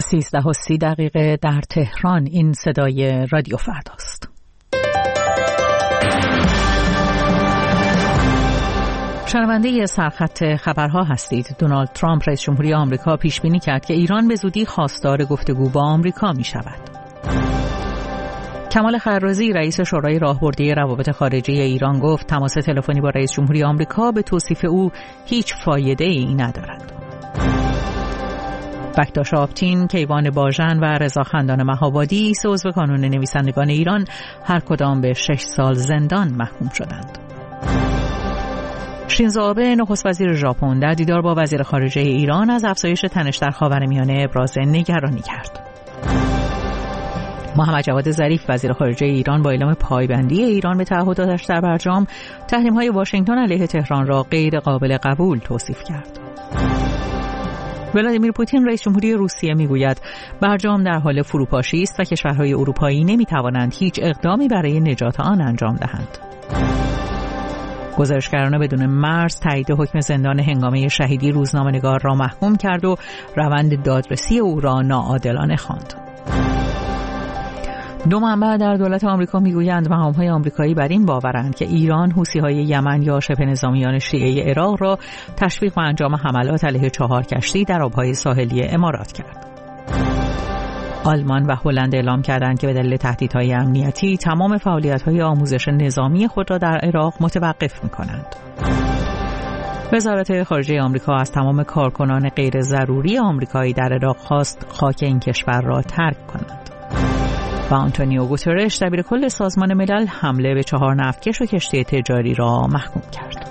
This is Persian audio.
13:30 در تهران. این صدای رادیو فرداست. شنونده سرخط خبرها هستید. دونالد ترامپ رئیس جمهوری آمریکا پیش بینی کرد که ایران به زودی خواستار گفتگو با آمریکا می شود. کمال خیررازی رئیس شورای راهبردی روابط خارجی ایران گفت تماس تلفنی با رئیس جمهوری آمریکا به توصیف او هیچ فایده ای ندارد. بکتاش آپتین، کیوان باژن و رضا خندان مهابادی، 3 عضو کانون نویسندگان ایران، هر کدام به 6 سال زندان محکوم شدند. شینزو آبه نخست وزیر ژاپن در دیدار با وزیر خارجه ایران از افزایش تنش در خاورمیانه ابراز نگرانی کرد. محمد جواد ظریف وزیر خارجه ایران با اعلام پایبندی ایران به تعهداتش در برجام، تحریم‌های واشنگتن علیه تهران را غیر قابل قبول توصیف کرد. ولادیمیر پوتین رئیس جمهوری روسیه میگوید برجام در حال فروپاشی است و کشورهای اروپایی نمیتوانند هیچ اقدامی برای نجات آن انجام دهند. گزارشگران بدون مرز تایید حکم زندان هنگامه شهیدی روزنامه‌نگار را محکوم کرد و روند دادرسی او را ناعادلانه خواند. 2 منبع در دولت آمریکا میگویند مقام‌های آمریکایی بر این باورند که ایران حوثی‌های یمن یا شبه نظامیان شیعه عراق را تشویق و انجام حملات علیه 4 کشتی در آب‌های ساحلی امارات کرد. آلمان و هلند اعلام کردند که به دلیل تهدیدهای امنیتی تمام فعالیت‌های آموزش نظامی خود را در عراق متوقف می‌کنند. وزارت خارجه آمریکا از تمام کارکنان غیر ضروری آمریکایی در عراق خواست خاک این کشور را ترک کنند. و آنتونیو گوترش دبیر کل سازمان ملل حمله به 4 نفتکش و کشتی تجاری را محکوم کرد.